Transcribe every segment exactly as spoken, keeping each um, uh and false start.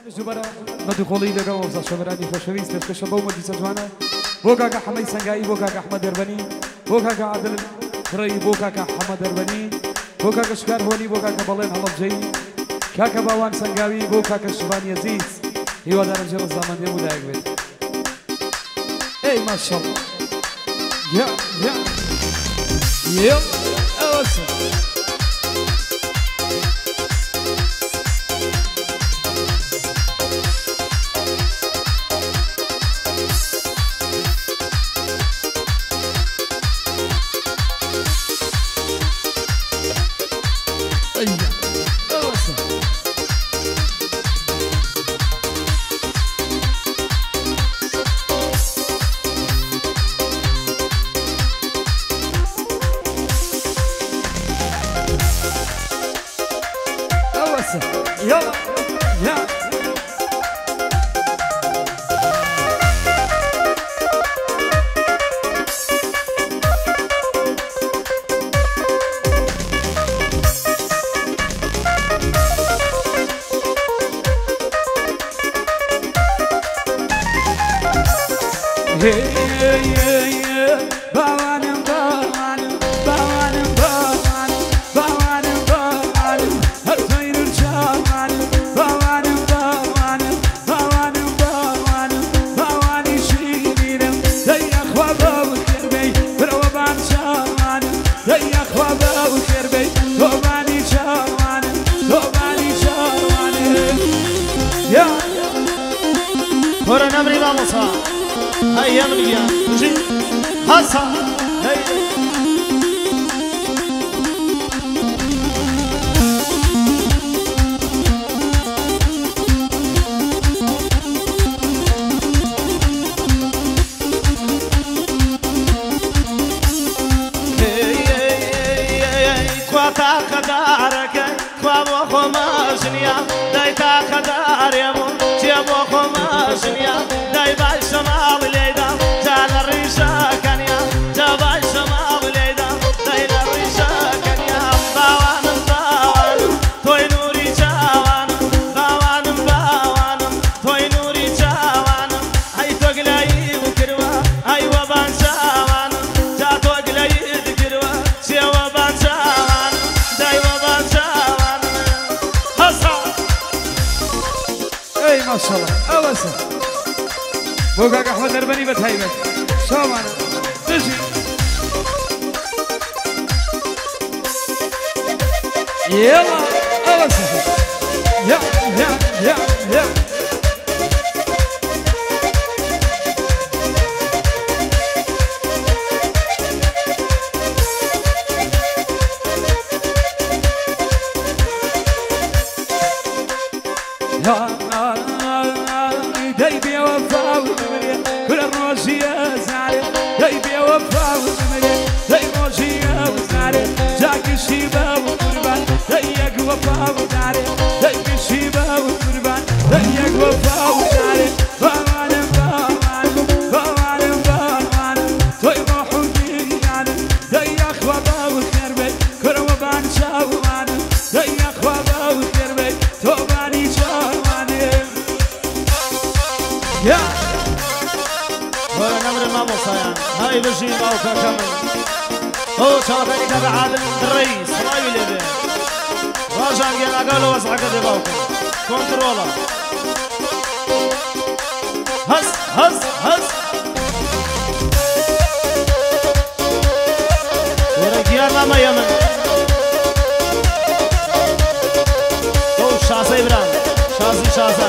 زبرا مدخولی لگا و زشورانی خوشویست دست شبو مدی سجوانا بوکا که حمی سنگایی بوکا که احمد دربانی بوکا که عادل رای بوکا که حمد دربانی بوکا که شکار هونی بوکا که بالین حلب جی كاكا باوان سنگاوی بوکا که شبانی عزیز هیوا دارم جل زمان دیمو دايق بيت ای ما شاء الله يا يا يا اوسع يلا يا hey yeah yeah bawanım bawanım bawanım bawanım bawanım bawanım her sayılır çamanım bawanım bawanım bawanım bawanım bawanı şiirim dayak vabav kerbey provan çamanım dayak vabav kerbey tobani çamanım tobani çamanım ya Kora namri vamosa هيا مليا جي هسا كواتا خدارك كوا خماشنيا دايتا خدار يا مو تيابو خماشنيا داي باي شمال ليدا تال الريشا كانيا تباي شمال ليدا داي الريشا كانيا باوان باوان توي نوري جاوان باوان باوان توي نوري جاوان هاي توغلاي وكروا هاي وبان جاوان جا توغلاي ذكروا سي وبان جاوان داي وبان جاوان هسا اي ما شاء الله اوسع بوكا که احمد دربانی بتهیبت شو معنا تجي يلا اوسع يا يا يا يا دايبي وفاء ومريا كل الروجية زعلي دايبي وفاء ومريا داي روجية وزعلي جاك الشيبة وقربان دايق وفاء وزعلي دايق الشيبة وقربان دايق وفاء وزعلي باوان باوان باوان باوان توي روحو ديان دايق وفاء وخربي كل وبان شاوان دايق وفاء وخربي توباني شاواني يا ولا نمر ما مصايا هاي بشي موقع كامل هو شاطري كذا عادل الرئيس ما يلبي راجع جينا قالوا وسع كذا موقع كنترولا هس هس هس ورجينا ما يمن هو شاسي بران شاسي شاسان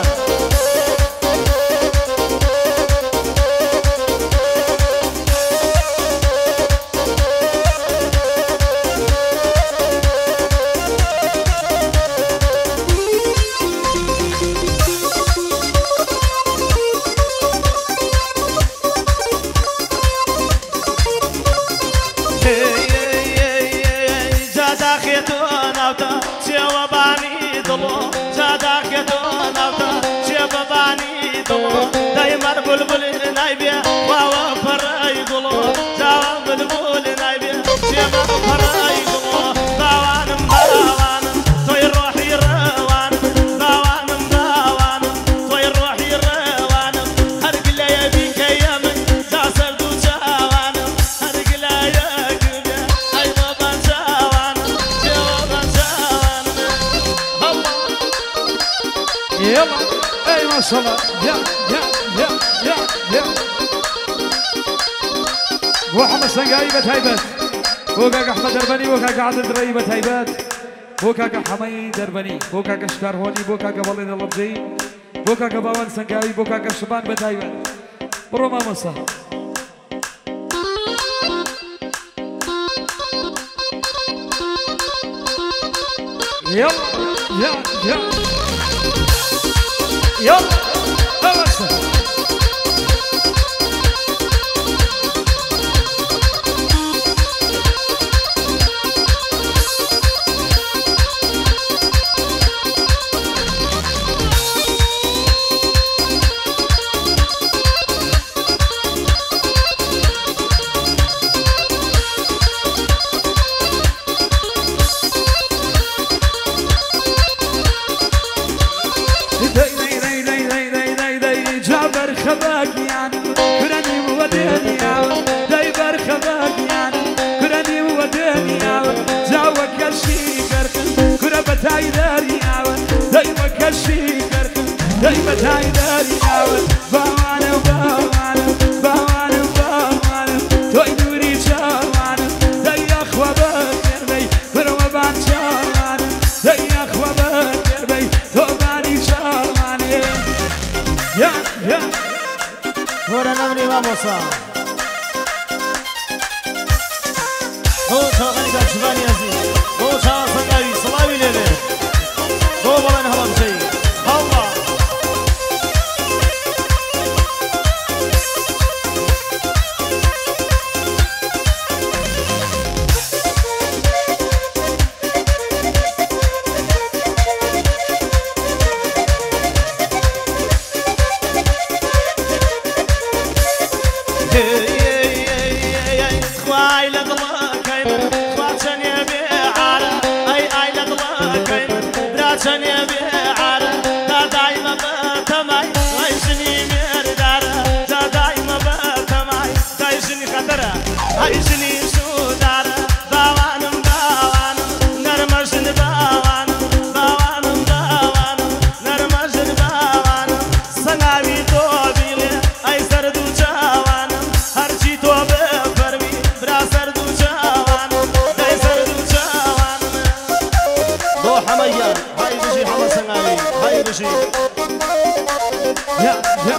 دايما بلبل نايبيا واوا فرا يقولوا جواب بلبل نايبيا شيما فرا يقولوا باوان باوان توي روحي روان باوان باوان يلا اي ما شاء الله يا يا يا يا يا محمد سنقايبة هيبت وكاك احمد دربني وكاك عادل دريبة هيبت وكاك حمي دربني وكاك شكار هوني وكاك والد اللبزي وكاك باوان سنقاي وكاك شبان بتهيبت بروما مصا يلا يا يا يلا أوسع خباك يعني كرني وداني عاود دايبر خباك يعني كرني وداني عاود جاوك الشيكر كربت عيداري عاود دايبك الشيكر دايبت عيداري عاود باوانا وباوانا باوانا وباوانا تويدوري شاوانا داي اخوة بكربي كروا بان شاوانا داي اخوة بكربي توباني شاوانا يا يا ورا نمري ماموسا هو شاغل كشفاني يزيد هو شاغل سنقاوي صلاوي ليلي هو بلان هلا بشي الله يا يا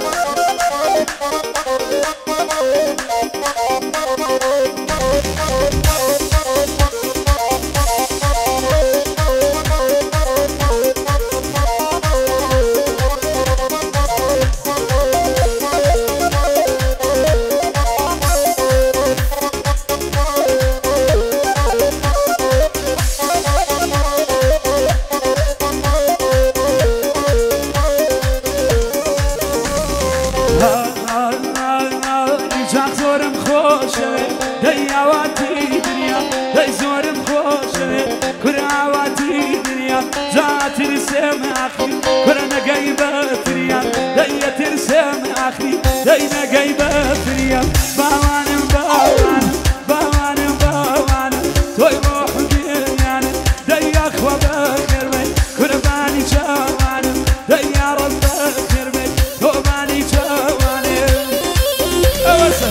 كرنا جايبة فريان داية ترسم أخي داينا جايبة فريان باوان باوان باوان باوان توي روح بيان دايا أخوة بكربي كرباني جوان دايا رب بكربي كرباني جوان أوسع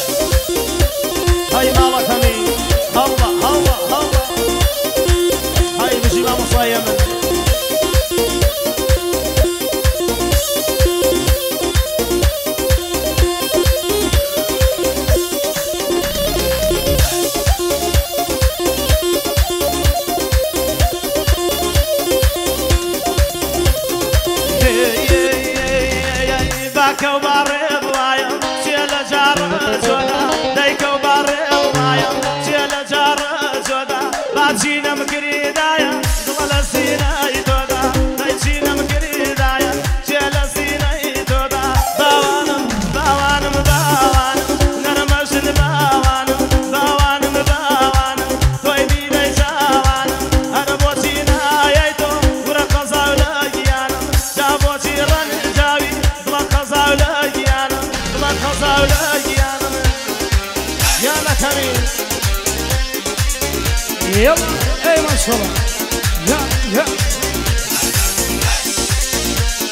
هاي ماما كمي هوا هوا هوا هاي بشي ماما صايمة يلا اي ما شاء الله يا يا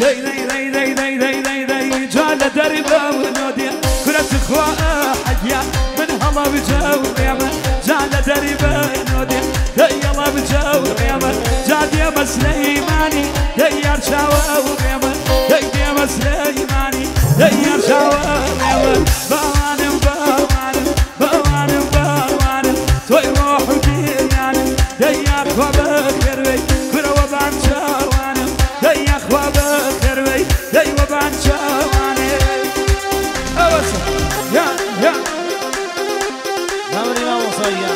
دي دي دي دي دي دي دي دي جال دربه ونودي كرة اخوة حيا من هلا بجو قيامة جال دربه ونودي دي يلا بجو قيامة جاد يا مسليماني دي يرشاوة وقيامة دي يا مسليماني دي يرشاوة وقيامة بوانم بوانم بوانم بوانم توي روح وديانم دي اخوة بخير كرة وبان شوانم دي اخوة بخير دي وبان شوانم اوسع يا يا نمري ما وصيان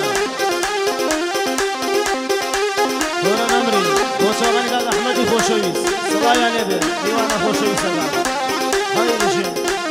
دورا نمري خوشا غني قال احمدي خوشويس صبايا نبي ديوانا خوشويس هاي بشين